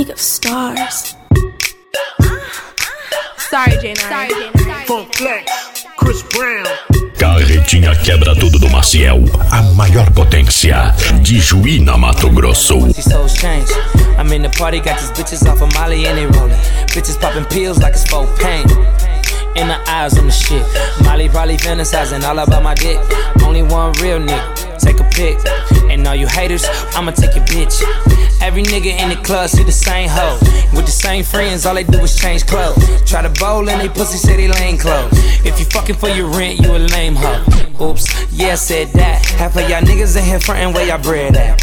league of stars. Sorry, J9. Funk Flex, Chris Brown. Carretinha quebra tudo do Maciel. A maior potência de Juí na Mato Grosso. I'm in the party, got these bitches off of Molly and they rollin'. Bitches poppin' pills like it's for pain. In the eyes, I'm the shit. Molly probably fantasizing all about my dick. Only one real nigga, take a pic. And all you haters, I'ma take your bitch. Every nigga in the club see the same hoe. With the same friends, all they do is change clothes. Try to bowl and they pussy say they lame clothes. If you fucking for your rent, you a lame hoe. Oops, yeah, I said that. Half of y'all niggas in here frontin' where y'all bread at.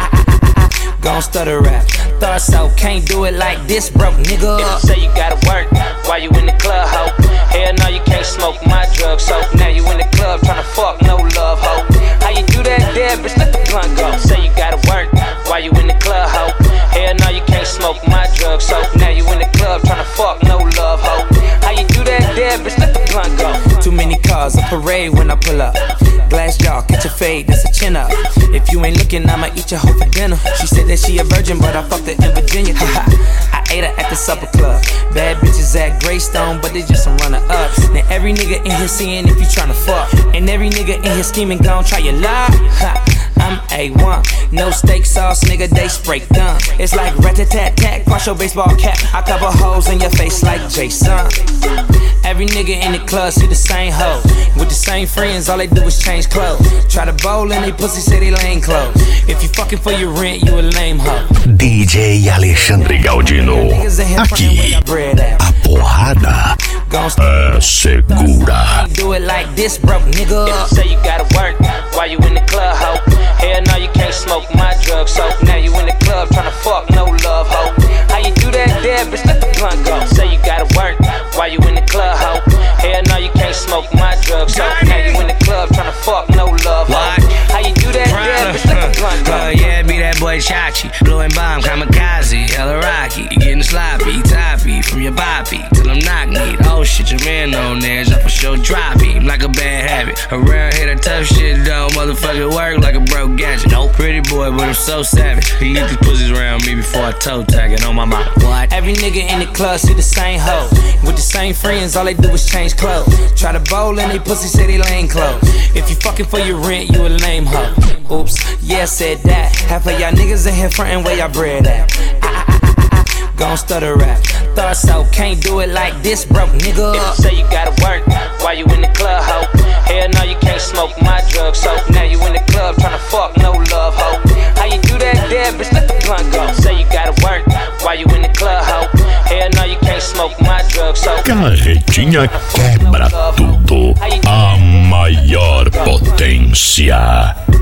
Gon' stutter rap. Thought so, can't do it like this, broke nigga. If you say you gotta work, why you in the club, ho? Hell no, you can't smoke my drugs, so now you in the club tryna fuck, no love, ho. How you do that there, bitch, let the blunt go. Say you gotta work, why you in the club, ho? Hell no, you can't smoke my drugs, so now you in the club tryna fuck, no love, ho. How you do that there, bitch, let the blunt go. Too many cars, a parade when I pull up. Glass jaw, catch a fade, that's a chin up. If you ain't looking, I'ma eat your hoe for dinner. She said that she a virgin, but I fucked her in Virginia. I ate her at the supper club. Bad bitches at Greystone, but they just some runner-ups. Now every nigga in here seeing if you tryna fuck. And every nigga in here scheming, gon' try your luck. I'm A1, no steak sauce, nigga, they spray done. It's like rat-a-tat-tat, cross your baseball cap. I cover holes in your face like Jason. Every nigga in the club see the same hoe. With the same friends, all they do is change clothes. Try to bowl and they pussy say they lame clothes. If you fucking for your rent, you a lame hoe. DJ Alexandre Galdino. Aqui, a porrada é segura. Do it like this, broke nigga. If you say you gotta work, why you in the club, ho? Hell no, you can't smoke my drugs, so now you in the club tryna fuck, no love, ho. How you do that there, bitch, let the blunt go. Say you gotta work, why you in the club, ho? Hell no, you can't smoke my drugs, so now you in the club tryna fuck, no love, ho. How you do that there, bitch, let the blunt go. Yeah, be that boy Chachi, blowing bomb, kamikaze, hella rocky. You getting sloppy, toppy, from your poppy till I'm knock me. Oh shit, your man on there, I for sure drop him like a bad habit. Around here, that tough shit don't motherfucking work like a broke gadget. No pretty boy, but I'm so savage. He get these pussies around me before I toe tag it on my mouth. What? Every nigga in the club see the same hoe. With the same friends, all they do is change clothes. Try to bowl and they pussy say they lame clothes. If you fucking for your rent, you a lame hoe. Oops, yeah, I said that. Half of y'all niggas in here frontin' where y'all bread at. Gon' stutter rap. Thought so, can't do it like this, broke nigga. If you say you gotta work, why you in the club, ho? Hell no, you can't smoke my drugs, so now you in the club tryna fuck, no love, ho. How you do that there, bitch, let the blunt go. Say you gotta work, why you in the club, ho? Hell no, you can't smoke my drugs, so Carretinha quebra tudo. A maior potência.